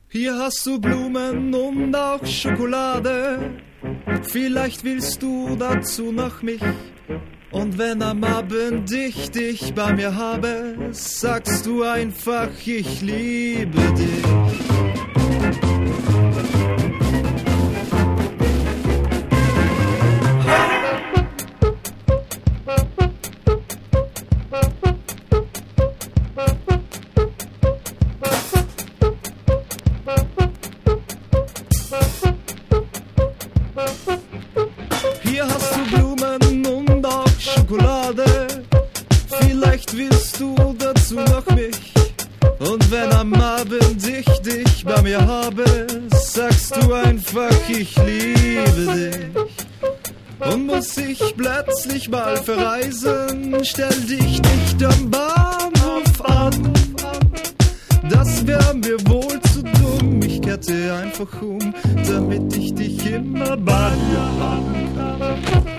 Hier hast du Blumen und auch Schokolade. Vielleicht willst du dazu noch mich. Und wenn am Abend ich dich bei mir habe, sagst du einfach, ich liebe dich. Hier hast du Blumen und auch Schokolade. Vielleicht willst du dazu noch mich. Und wenn am Abend ich dich bei mir habe, sagst du einfach, ich liebe dich. Und muss ich plötzlich mal verreisen, stell dich nicht am Bahnhof an. Das wär mir wohl zu dumm, ich kehrte einfach um, damit ich dich immer bei mir haben kann.